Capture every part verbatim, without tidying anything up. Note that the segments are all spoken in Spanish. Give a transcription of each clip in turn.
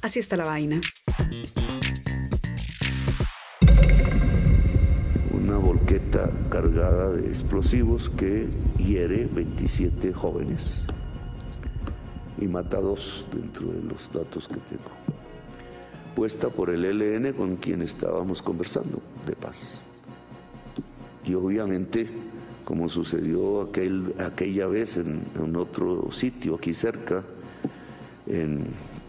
Así está la vaina. Una volqueta cargada de explosivos que hiere veintisiete jóvenes y mata a dos dentro de los datos que tengo. Puesta por el E L N con quien estábamos conversando de paz. Y obviamente, como sucedió aquel, aquella vez en, en otro sitio aquí cerca, en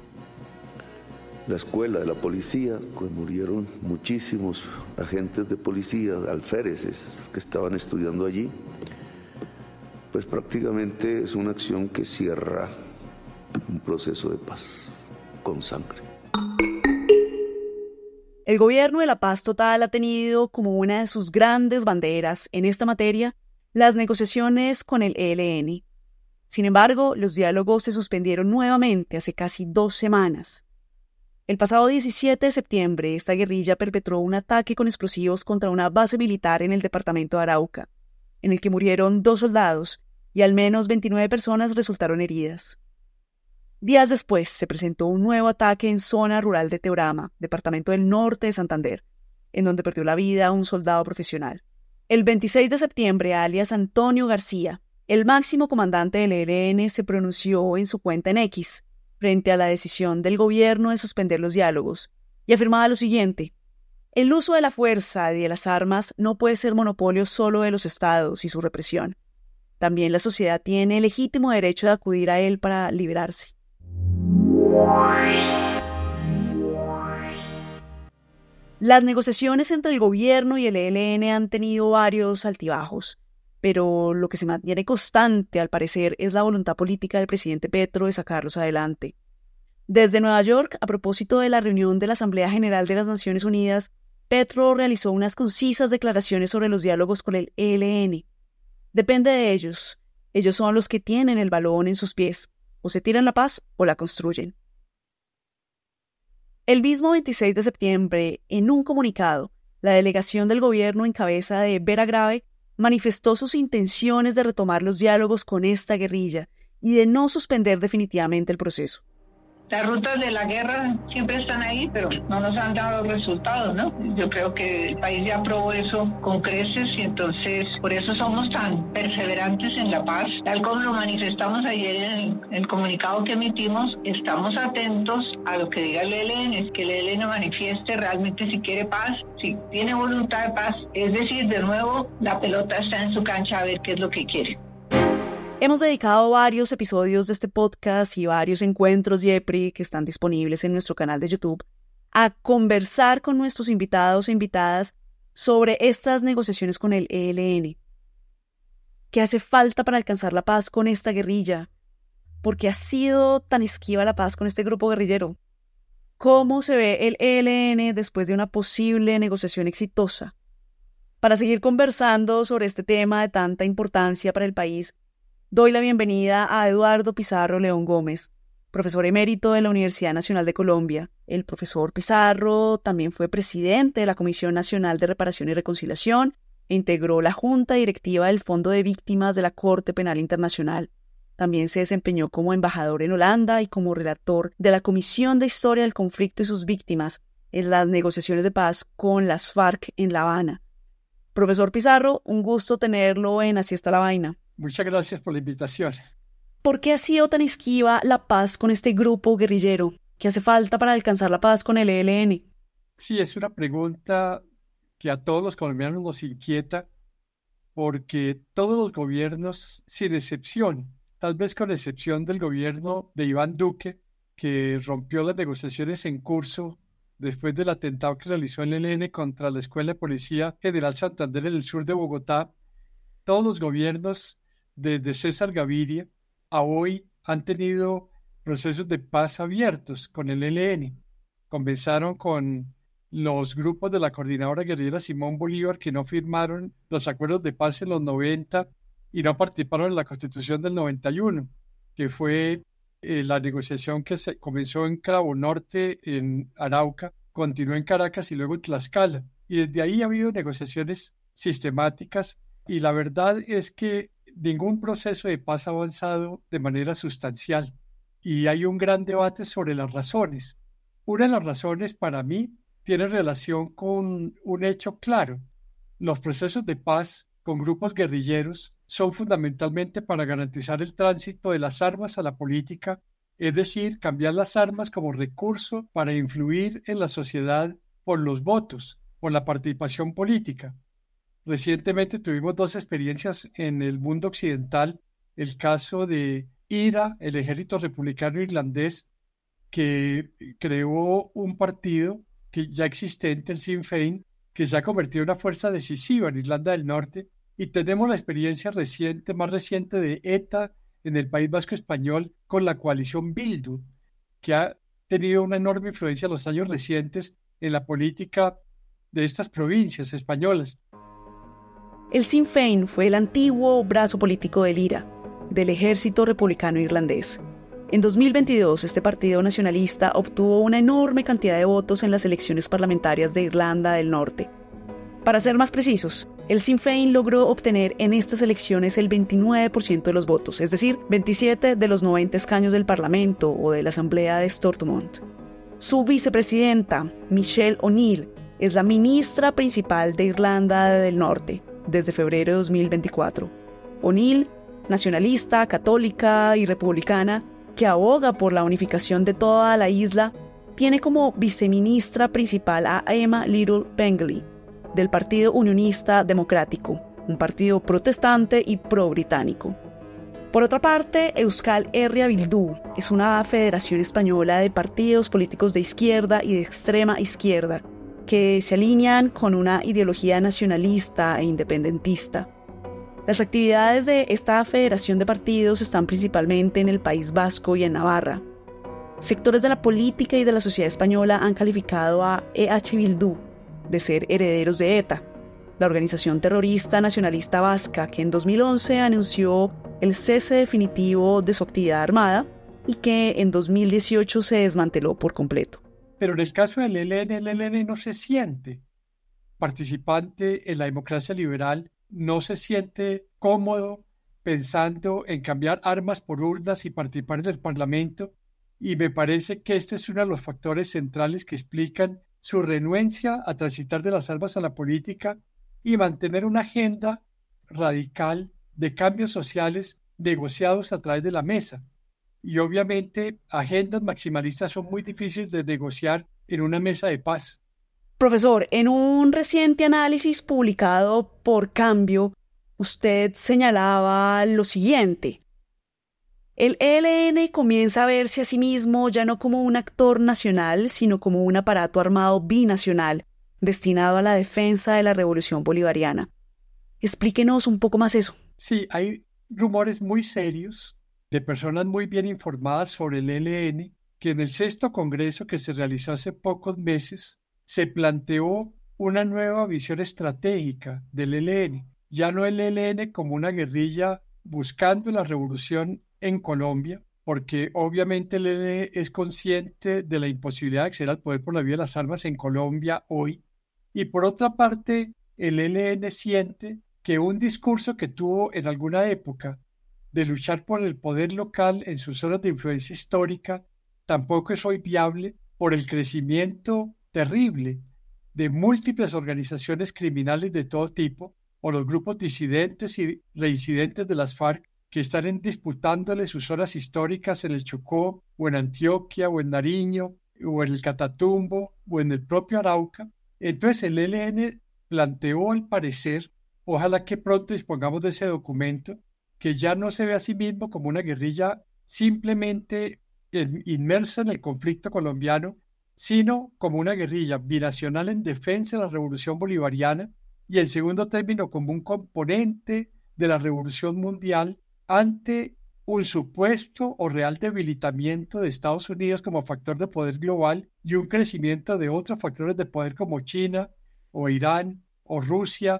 la escuela de la policía, pues murieron muchísimos agentes de policía, alféreces que estaban estudiando allí, pues prácticamente es una acción que cierra un proceso de paz con sangre. El gobierno de la paz total ha tenido como una de sus grandes banderas en esta materia las negociaciones con el E L N. Sin embargo, los diálogos se suspendieron nuevamente hace casi dos semanas. El pasado diecisiete de septiembre, esta guerrilla perpetró un ataque con explosivos contra una base militar en el departamento de Arauca, en el que murieron dos soldados y al menos veintinueve personas resultaron heridas. Días después se presentó un nuevo ataque en zona rural de Teorama, departamento del norte de Santander, en donde perdió la vida un soldado profesional. El veintiséis de septiembre, alias Antonio García, el máximo comandante del E L N, se pronunció en su cuenta en X frente a la decisión del gobierno de suspender los diálogos y afirmaba lo siguiente: el uso de la fuerza y de las armas no puede ser monopolio solo de los estados y su represión. También la sociedad tiene el legítimo derecho de acudir a él para liberarse. Las negociaciones entre el gobierno y el E L N han tenido varios altibajos, pero lo que se mantiene constante, al parecer, es la voluntad política del presidente Petro de sacarlos adelante. Desde Nueva York, a propósito de la reunión de la Asamblea General de las Naciones Unidas, Petro realizó unas concisas declaraciones sobre los diálogos con el E L N. Depende de ellos. Ellos son los que tienen el balón en sus pies. O se tiran la paz o la construyen. El mismo veintiséis de septiembre, en un comunicado, la delegación del gobierno en cabeza de Vera Grave manifestó sus intenciones de retomar los diálogos con esta guerrilla y de no suspender definitivamente el proceso. Las rutas de la guerra siempre están ahí, pero no nos han dado resultados, ¿no? Yo creo que el país ya aprobó eso con creces y entonces por eso somos tan perseverantes en la paz. Tal como lo manifestamos ayer en el, el comunicado que emitimos, estamos atentos a lo que diga el E L N, que el E L N manifieste realmente si quiere paz, si tiene voluntad de paz. Es decir, de nuevo, la pelota está en su cancha a ver qué es lo que quiere. Hemos dedicado varios episodios de este podcast y varios encuentros YEPRI que están disponibles en nuestro canal de YouTube a conversar con nuestros invitados e invitadas sobre estas negociaciones con el E L N. ¿Qué hace falta para alcanzar la paz con esta guerrilla? ¿Por qué ha sido tan esquiva la paz con este grupo guerrillero? ¿Cómo se ve el E L N después de una posible negociación exitosa? Para seguir conversando sobre este tema de tanta importancia para el país, doy la bienvenida a Eduardo Pizarro León Gómez, profesor emérito de la Universidad Nacional de Colombia. El profesor Pizarro también fue presidente de la Comisión Nacional de Reparación y Reconciliación e integró la Junta Directiva del Fondo de Víctimas de la Corte Penal Internacional. También se desempeñó como embajador en Holanda y como relator de la Comisión de Historia del Conflicto y sus Víctimas en las negociaciones de paz con las FARC en La Habana. Profesor Pizarro, un gusto tenerlo en Así está la vaina. Muchas gracias por la invitación. ¿Por qué ha sido tan esquiva la paz con este grupo guerrillero? ¿Qué hace falta para alcanzar la paz con el E L N? Sí, es una pregunta que a todos los colombianos nos inquieta porque todos los gobiernos, sin excepción, tal vez con excepción del gobierno de Iván Duque, que rompió las negociaciones en curso después del atentado que realizó el E L N contra la Escuela de Policía General Santander en el sur de Bogotá, todos los gobiernos desde César Gaviria a hoy han tenido procesos de paz abiertos con el E L N. Comenzaron con los grupos de la Coordinadora Guerrillera Simón Bolívar que no firmaron los acuerdos de paz en los noventa y no participaron en la Constitución del noventa y uno, que fue eh, la negociación que se comenzó en Cravo Norte, en Arauca, continuó en Caracas y luego en Tlaxcala. Y desde ahí ha habido negociaciones sistemáticas y la verdad es que ningún proceso de paz ha avanzado de manera sustancial y hay un gran debate sobre las razones. Una de las razones para mí tiene relación con un hecho claro. Los procesos de paz con grupos guerrilleros son fundamentalmente para garantizar el tránsito de las armas a la política, es decir, cambiar las armas como recurso para influir en la sociedad por los votos, por la participación política. Recientemente tuvimos dos experiencias en el mundo occidental, el caso de I R A, el Ejército Republicano Irlandés, que creó un partido que ya existente, el Sinn Féin, que se ha convertido en una fuerza decisiva en Irlanda del Norte, y tenemos la experiencia reciente, más reciente de E T A en el País Vasco Español con la coalición Bildu, que ha tenido una enorme influencia en los años recientes en la política de estas provincias españolas. El Sinn Féin fue el antiguo brazo político del I R A, del Ejército Republicano Irlandés. En dos mil veintidós, este partido nacionalista obtuvo una enorme cantidad de votos en las elecciones parlamentarias de Irlanda del Norte. Para ser más precisos, el Sinn Féin logró obtener en estas elecciones el veintinueve por ciento de los votos, es decir, veintisiete de los noventa escaños del Parlamento o de la Asamblea de Stormont. Su vicepresidenta, Michelle O'Neill, es la ministra principal de Irlanda del Norte desde febrero de dos mil veinticuatro. O'Neill, nacionalista, católica y republicana, que aboga por la unificación de toda la isla, tiene como viceministra principal a Emma Little Pengelly, del Partido Unionista Democrático, un partido protestante y pro-británico. Por otra parte, Euskal Herria Bildu es una federación española de partidos políticos de izquierda y de extrema izquierda, que se alinean con una ideología nacionalista e independentista. Las actividades de esta federación de partidos están principalmente en el País Vasco y en Navarra. Sectores de la política y de la sociedad española han calificado a E H Bildu de ser herederos de ETA, la organización terrorista nacionalista vasca que en dos mil once anunció el cese definitivo de su actividad armada y que en dos mil dieciocho se desmanteló por completo. Pero en el caso del E L N, el E L N no se siente participante en la democracia liberal, no se siente cómodo pensando en cambiar armas por urnas y participar en el Parlamento, y me parece que este es uno de los factores centrales que explican su renuencia a transitar de las armas a la política y mantener una agenda radical de cambios sociales negociados a través de la mesa. Y obviamente agendas maximalistas son muy difíciles de negociar en una mesa de paz. Profesor, en un reciente análisis publicado por Cambio, usted señalaba lo siguiente. El E L N comienza a verse a sí mismo ya no como un actor nacional, sino como un aparato armado binacional, destinado a la defensa de la revolución bolivariana. Explíquenos un poco más eso. Sí, hay rumores muy serios de personas muy bien informadas sobre el E L N, que en el sexto congreso que se realizó hace pocos meses, se planteó una nueva visión estratégica del E L N. Ya no el E L N como una guerrilla buscando la revolución en Colombia, porque obviamente el E L N es consciente de la imposibilidad de acceder al poder por la vía de las armas en Colombia hoy. Y por otra parte, el E L N siente que un discurso que tuvo en alguna época de luchar por el poder local en sus zonas de influencia histórica tampoco es hoy viable por el crecimiento terrible de múltiples organizaciones criminales de todo tipo o los grupos disidentes y reincidentes de las FARC que están en, disputándole sus zonas históricas en el Chocó o en Antioquia o en Nariño o en el Catatumbo o en el propio Arauca. Entonces el E L N planteó al parecer, ojalá que pronto dispongamos de ese documento, que ya no se ve a sí mismo como una guerrilla simplemente inmersa en el conflicto colombiano, sino como una guerrilla binacional en defensa de la revolución bolivariana y, en segundo término, como un componente de la revolución mundial ante un supuesto o real debilitamiento de Estados Unidos como factor de poder global y un crecimiento de otros factores de poder como China o Irán o Rusia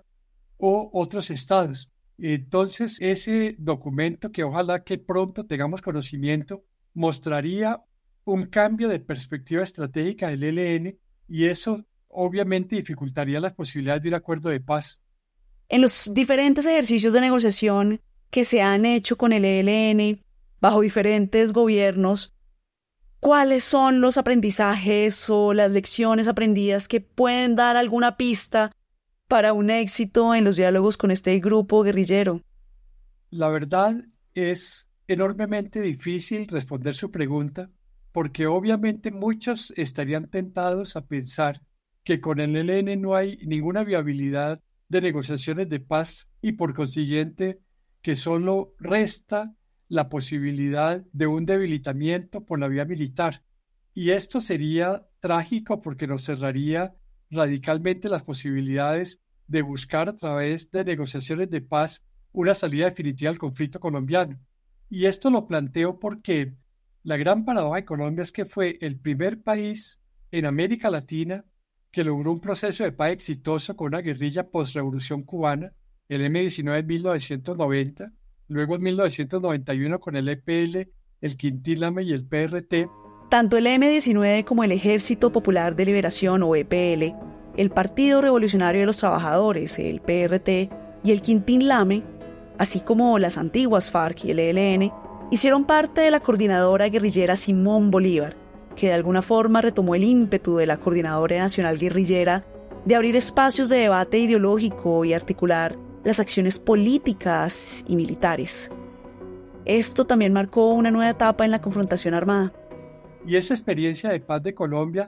o otros estados. Entonces, ese documento, que ojalá que pronto tengamos conocimiento, mostraría un cambio de perspectiva estratégica del E L N y eso obviamente dificultaría las posibilidades de un acuerdo de paz. En los diferentes ejercicios de negociación que se han hecho con el E L N bajo diferentes gobiernos, ¿Cuáles son los aprendizajes o las lecciones aprendidas que pueden dar alguna pista para un éxito en los diálogos con este grupo guerrillero? La verdad es enormemente difícil responder su pregunta, porque obviamente muchos estarían tentados a pensar que con el E L N no hay ninguna viabilidad de negociaciones de paz y por consiguiente que solo resta la posibilidad de un debilitamiento por la vía militar. Y esto sería trágico porque nos cerraría radicalmente las posibilidades de buscar a través de negociaciones de paz una salida definitiva al conflicto colombiano. Y esto lo planteo porque la gran paradoja de Colombia es que fue el primer país en América Latina que logró un proceso de paz exitoso con una guerrilla post-revolución cubana, el eme diecinueve en mil novecientos noventa, luego en mil novecientos noventa y uno con el E P L, el Quintín Lame y el P R T. Tanto el eme diecinueve como el Ejército Popular de Liberación o E P L, el Partido Revolucionario de los Trabajadores, el P R T, y el Quintín Lame, así como las antiguas FARC y el E L N, hicieron parte de la coordinadora guerrillera Simón Bolívar, que de alguna forma retomó el ímpetu de la Coordinadora Nacional Guerrillera de abrir espacios de debate ideológico y articular las acciones políticas y militares. Esto también marcó una nueva etapa en la confrontación armada. Y esa experiencia de paz de Colombia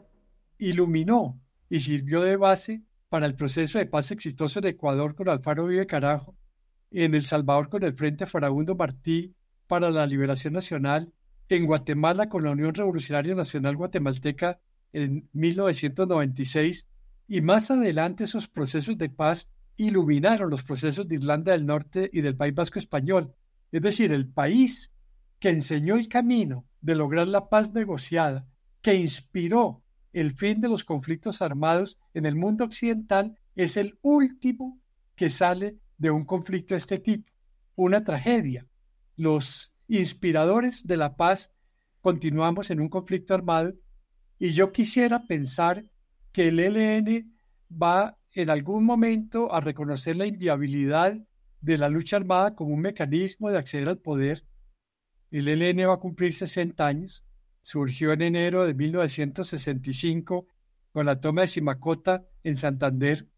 iluminó y sirvió de base para el proceso de paz exitoso en Ecuador con Alfaro Uribe Carajo, en El Salvador con el Frente Farabundo Martí para la Liberación Nacional, en Guatemala con la Unión Revolucionaria Nacional Guatemalteca en mil novecientos noventa y seis, y más adelante esos procesos de paz iluminaron los procesos de Irlanda del Norte y del País Vasco Español, es decir, el país que enseñó el camino de lograr la paz negociada, que inspiró el fin de los conflictos armados en el mundo occidental, es el último que sale de un conflicto de este tipo, una tragedia. Los inspiradores de la paz continuamos en un conflicto armado y yo quisiera pensar que el E L N va en algún momento a reconocer la inviabilidad de la lucha armada como un mecanismo de acceder al poder. El E L N va a cumplir sesenta años, surgió en enero de mil novecientos sesenta y cinco con la toma de Simacota en Santander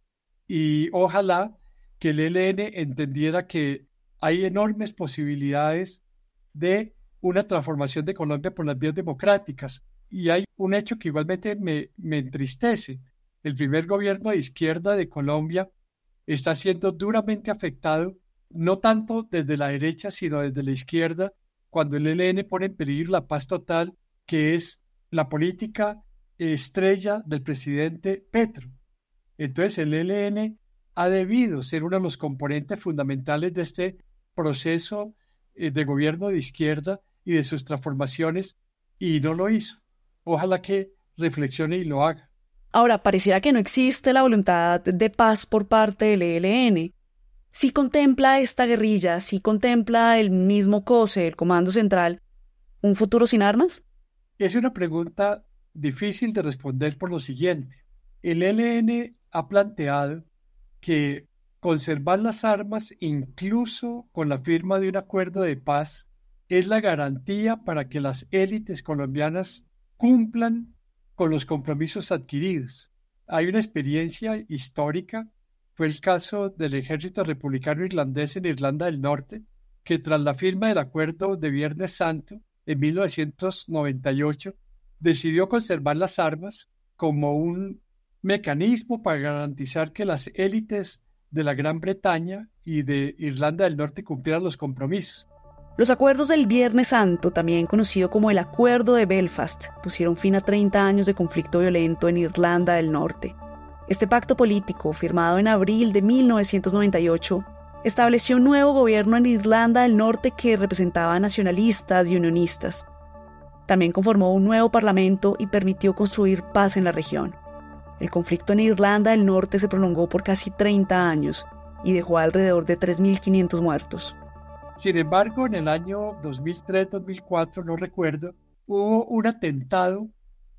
y ojalá que el E L N entendiera que hay enormes posibilidades de una transformación de Colombia por las vías democráticas. Y hay un hecho que igualmente me, me entristece. El primer gobierno de izquierda de Colombia está siendo duramente afectado, no tanto desde la derecha, sino desde la izquierda, cuando el E L N pone en peligro la paz total, que es la política estrella del presidente Petro. Entonces el E L N ha debido ser uno de los componentes fundamentales de este proceso de gobierno de izquierda y de sus transformaciones, y no lo hizo. Ojalá que reflexione y lo haga. Ahora, pareciera que no existe la voluntad de paz por parte del E L N. ¿Sí contempla esta guerrilla, sí contempla el mismo COSE, el Comando Central, un futuro sin armas? Es una pregunta difícil de responder por lo siguiente. El E L N ha planteado que conservar las armas, incluso con la firma de un acuerdo de paz, es la garantía para que las élites colombianas cumplan con los compromisos adquiridos. Hay una experiencia histórica, fue el caso del ejército republicano irlandés en Irlanda del Norte, que tras la firma del acuerdo de Viernes Santo en mil novecientos noventa y ocho, decidió conservar las armas como un mecanismo para garantizar que las élites de la Gran Bretaña y de Irlanda del Norte cumplieran los compromisos. Los acuerdos del Viernes Santo, también conocido como el Acuerdo de Belfast, pusieron fin a treinta años de conflicto violento en Irlanda del Norte. Este pacto político, firmado en abril de mil novecientos noventa y ocho, estableció un nuevo gobierno en Irlanda del Norte que representaba a nacionalistas y unionistas. También conformó un nuevo parlamento y permitió construir paz en la región. El conflicto en Irlanda del Norte se prolongó por casi treinta años y dejó alrededor de tres mil quinientos muertos. Sin embargo, en el año dos mil tres dos mil cuatro, no recuerdo, hubo un atentado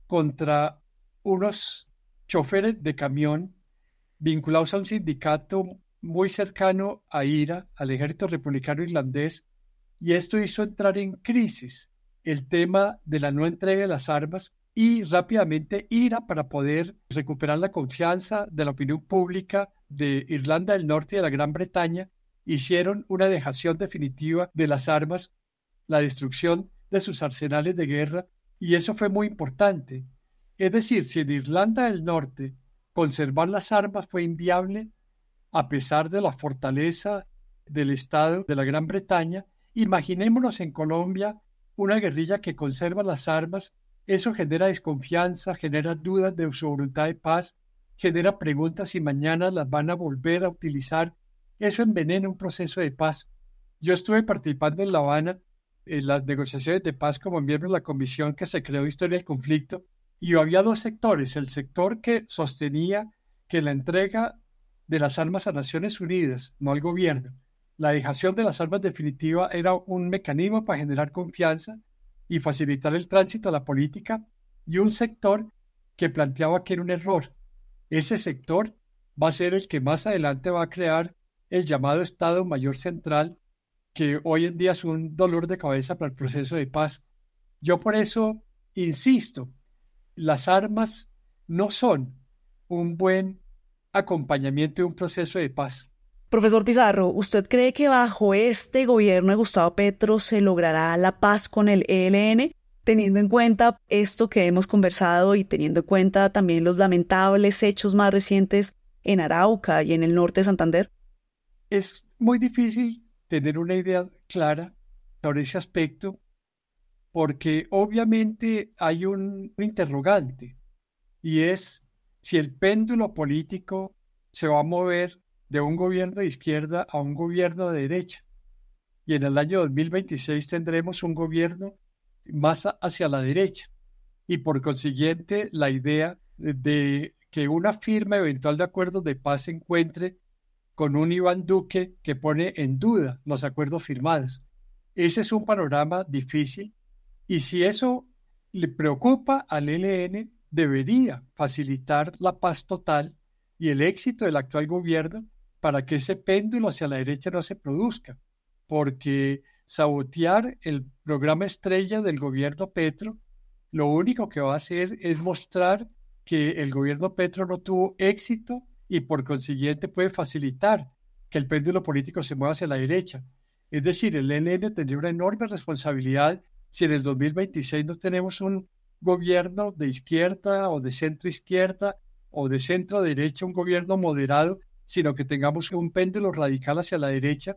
contra unos choferes de camión vinculados a un sindicato muy cercano a I R A, al Ejército Republicano Irlandés, y esto hizo entrar en crisis el tema de la no entrega de las armas y rápidamente ira para poder recuperar la confianza de la opinión pública de Irlanda del Norte y de la Gran Bretaña, hicieron una dejación definitiva de las armas, la destrucción de sus arsenales de guerra, y eso fue muy importante. Es decir, si en Irlanda del Norte conservar las armas fue inviable, a pesar de la fortaleza del Estado de la Gran Bretaña, imaginémonos en Colombia una guerrilla que conserva las armas. Eso genera desconfianza, genera dudas de su voluntad de paz, genera preguntas si mañana las van a volver a utilizar. Eso envenena un proceso de paz. Yo estuve participando en La Habana en las negociaciones de paz como miembro de la comisión que se creó Historia del Conflicto, y había dos sectores: el sector que sostenía que la entrega de las armas a Naciones Unidas, no al gobierno, la dejación de las armas definitiva era un mecanismo para generar confianza y facilitar el tránsito a la política, y un sector que planteaba que era un error. Ese sector va a ser el que más adelante va a crear el llamado Estado Mayor Central, que hoy en día es un dolor de cabeza para el proceso de paz. Yo por eso insisto, las armas no son un buen acompañamiento de un proceso de paz. Profesor Pizarro, ¿usted cree que bajo este gobierno de Gustavo Petro se logrará la paz con el E L N, teniendo en cuenta esto que hemos conversado y teniendo en cuenta también los lamentables hechos más recientes en Arauca y en el norte de Santander? Es muy difícil tener una idea clara sobre ese aspecto, porque obviamente hay un interrogante, y es si el péndulo político se va a mover de un gobierno de izquierda a un gobierno de derecha. Y en el año dos mil veintiséis tendremos un gobierno más hacia la derecha. Y por consiguiente, la idea de que una firma eventual de acuerdos de paz se encuentre con un Iván Duque que pone en duda los acuerdos firmados. Ese es un panorama difícil, y si eso le preocupa al E L N, debería facilitar la paz total y el éxito del actual gobierno para que ese péndulo hacia la derecha no se produzca, porque sabotear el programa estrella del gobierno Petro lo único que va a hacer es mostrar que el gobierno Petro no tuvo éxito, y por consiguiente puede facilitar que el péndulo político se mueva hacia la derecha. Es decir, el E L N tendría una enorme responsabilidad si en el dos mil veintiséis no tenemos un gobierno de izquierda o de centro izquierda o de centro derecha, un gobierno moderado, sino que tengamos un péndulo radical hacia la derecha,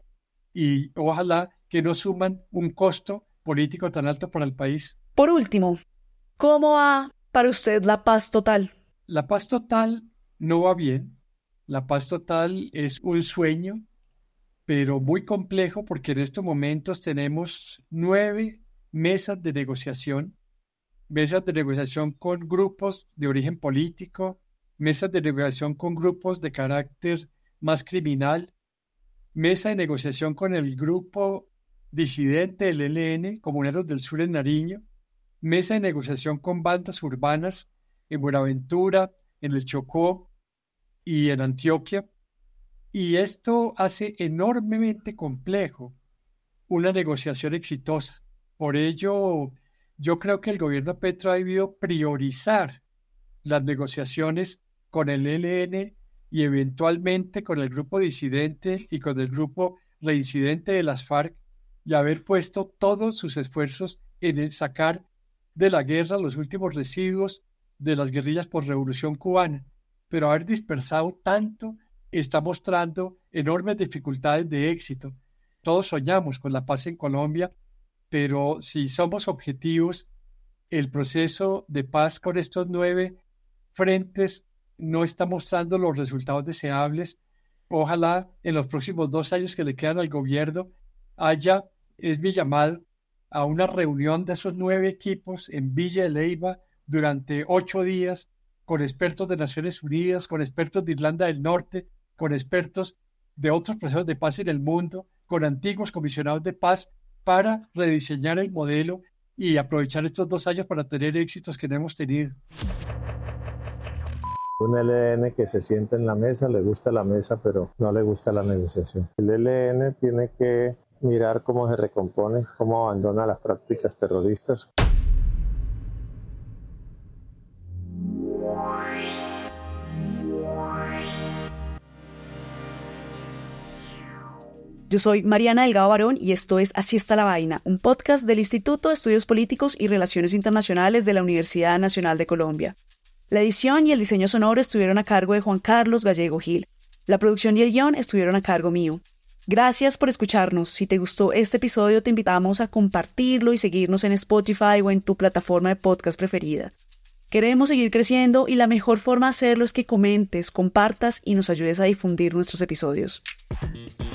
y ojalá que no suman un costo político tan alto para el país. Por último, ¿cómo va para usted la paz total? La paz total no va bien. La paz total es un sueño, pero muy complejo, porque en estos momentos tenemos nueve mesas de negociación, mesas de negociación con grupos de origen político, mesas de negociación con grupos de carácter más criminal, mesa de negociación con el grupo disidente del E L N, Comuneros del Sur en Nariño, mesa de negociación con bandas urbanas en Buenaventura, en el Chocó y en Antioquia. Y esto hace enormemente complejo una negociación exitosa. Por ello, yo creo que el gobierno Petro ha debido priorizar las negociaciones con el E L N y eventualmente con el grupo disidente y con el grupo reincidente de las FARC, y haber puesto todos sus esfuerzos en sacar de la guerra los últimos residuos de las guerrillas por revolución cubana. Pero haber dispersado tanto está mostrando enormes dificultades de éxito. Todos soñamos con la paz en Colombia, pero si somos objetivos, el proceso de paz con estos nueve frentes no está mostrando los resultados deseables. Ojalá en los próximos dos años que le quedan al gobierno haya, es mi llamado, a una reunión de esos nueve equipos en Villa de Leyva durante ocho días, con expertos de Naciones Unidas, con expertos de Irlanda del Norte, con expertos de otros procesos de paz en el mundo, con antiguos comisionados de paz, para rediseñar el modelo y aprovechar estos dos años para tener éxitos que no hemos tenido. Un E L N que se sienta en la mesa, le gusta la mesa, pero no le gusta la negociación. El E L N tiene que mirar cómo se recompone, cómo abandona las prácticas terroristas. Yo soy Mariana Delgado Barón y esto es Así está la vaina, un podcast del Instituto de Estudios Políticos y Relaciones Internacionales de la Universidad Nacional de Colombia. La edición y el diseño sonoro estuvieron a cargo de Juan Carlos Gallego Gil. La producción y el guión estuvieron a cargo mío. Gracias por escucharnos. Si te gustó este episodio, te invitamos a compartirlo y seguirnos en Spotify o en tu plataforma de podcast preferida. Queremos seguir creciendo y la mejor forma de hacerlo es que comentes, compartas y nos ayudes a difundir nuestros episodios.